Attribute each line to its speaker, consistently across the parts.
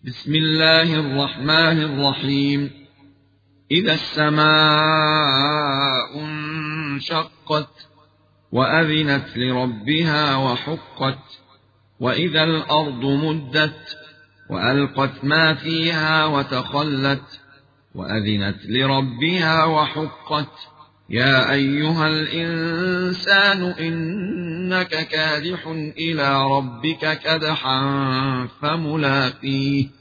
Speaker 1: بسم الله الرحمن الرحيم. إذا السماء انشقت وأذنت لربها وحقت، وإذا الأرض مدت وألقت ما فيها وتخلت، وأذنت لربها وحقت. يا أيها الإنسان إنك كادح إلى ربك كدحا فملاقيه.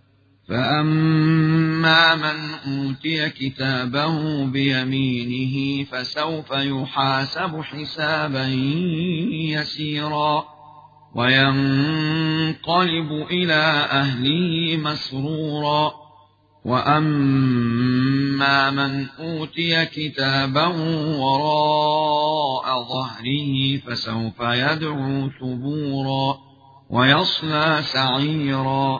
Speaker 1: فأما من أوتي كتابه بيمينه فسوف يحاسب حسابا يسيرا، وينقلب إلى أهله مسرورا. وأما من أوتي كتابه وراء ظهره فسوف يدعو ثبورا ويصلى سعيرا،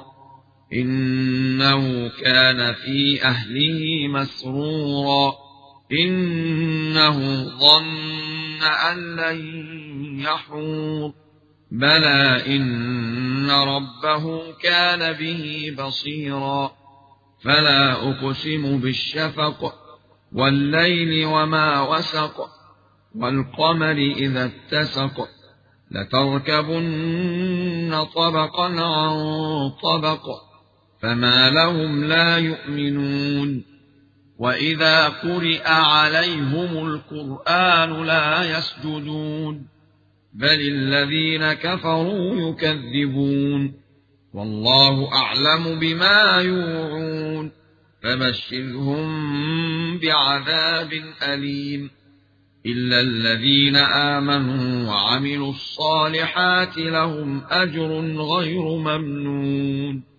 Speaker 1: إنه كان في أهله مسرورا، إنه ظن أن لن يحور. بلى إن ربه كان به بصيرا. فلا أقسم بالشفق والليل وما وسق، والقمر إذا اتسق، لتركبن طبقا عن طبق، فما لهم لا يؤمنون. وإذا قرئ عليهم القرآن لا يسجدون، بل الذين كفروا يكذبون، والله أعلم بما يوعون. فبشرهم بعذاب أليم، إلا الذين آمنوا وعملوا الصالحات لهم أجر غير ممنون.